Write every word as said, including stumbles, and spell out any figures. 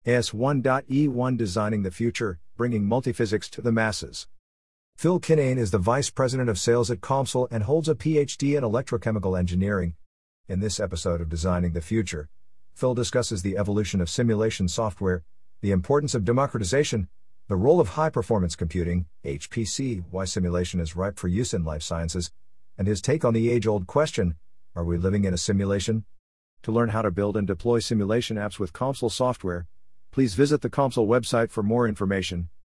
A S one dot E one Designing the Future, Bringing Multiphysics to the Masses. Phil Kinane is the Vice President of Sales at COMSOL and holds a P H D in Electrochemical Engineering. In this episode of Designing the Future, Phil discusses the evolution of simulation software, the importance of democratization, the role of high-performance computing, H P C, why simulation is ripe for use in life sciences, and his take on the age-old question, are we living in a simulation? To learn how to build and deploy simulation apps with COMSOL software, please visit the COMSOL website for more information.